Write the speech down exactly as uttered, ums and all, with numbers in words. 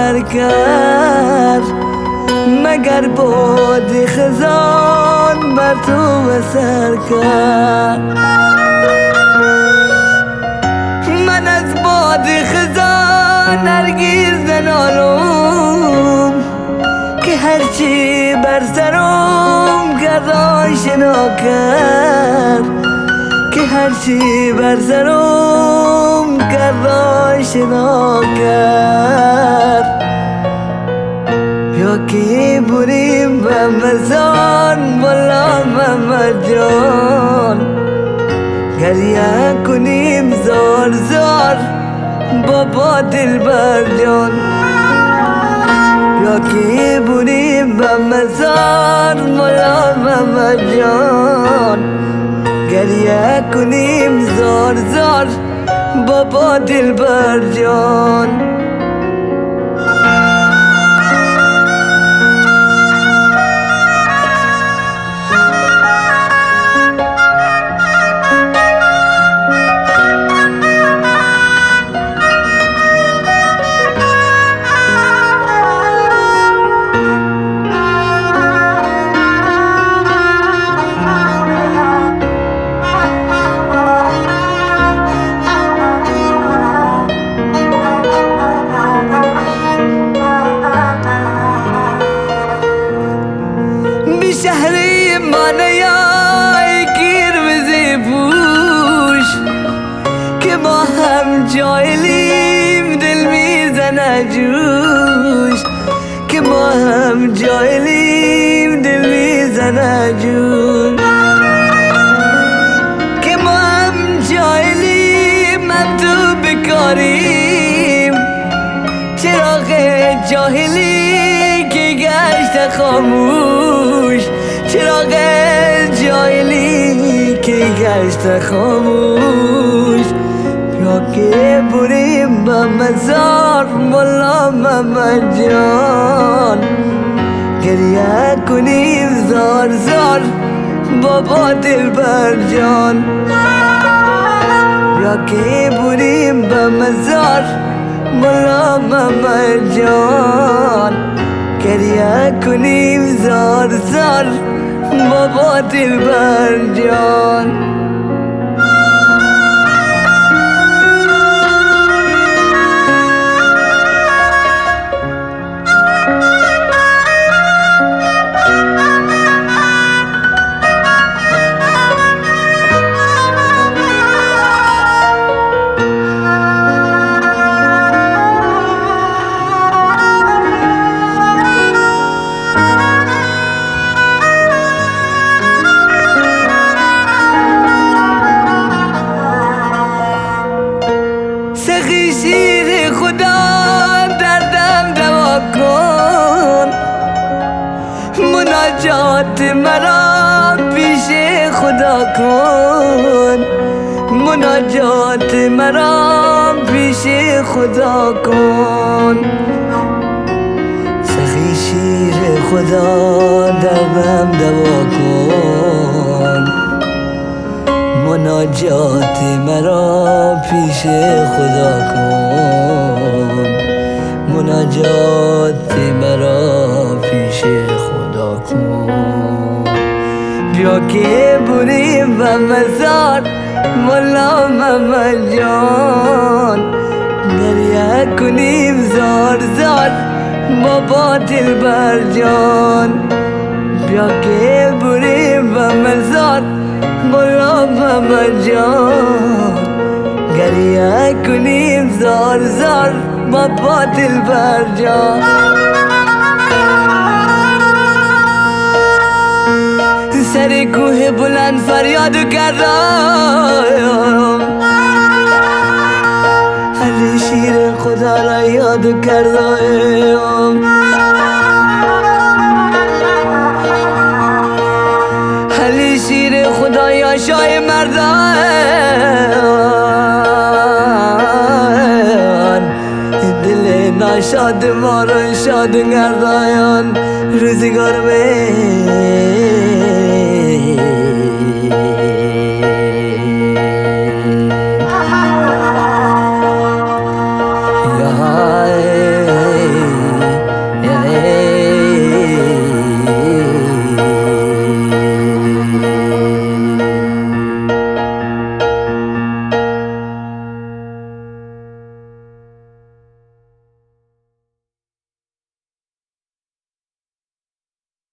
اثر کرد، مگر باد خزان بر تو اثر کرد. من از باد خزان هرگز ننالم که هرچی بر سرم کرد آشنا کرد، که هرچی بر سرم کرد آشنا کرد. یا که بریم به مزان والا محمد جان، گریه کنیم زار زار بابا دلبر جان. یا که بریم به مزار والا محمد جان، گریه کنیم زار زار بابا دلبر جان. شهری من یای گیروزی پوش، که ما هم جایلیم دل میزنه جوش، که ما هم جایلیم دل میزنه جوش، که ما هم جایلیم هم تو بکاریم. چراغ جاهلی که گشت خاموش، چراغ جاهلی که گشت خاموش. یا که بریم به مزار والا محمد جان، گریه کنیم زار زار بابا دلبر جان. یا که بریم به مزار والا محمد جان، گریه کنیم زار زار بابا دلبر جان. سخی شیر خدا دردم دوا کن، مناجات مرا پیش خدا کن، مناجات مرا پیش خدا کن. سخی شیر خدا دردم دوا کن، مناجات مرا پیش خدا کن، مناجات مرا پیش خدا کن. بیا که بریم به مزار والا محمد جان، گریه کنیم زار زار بابا دلبر جان. بیا که بریم به مزار والا محمد جان، گریه کنیم زار زار بابا دلبر جان. سر کوه بلند فریاد کردم، هر شیر خدا را یاد کردم. علی شیر خدا یا شای مردان، دل ناشاد ما رو شاد گردان. روزگار به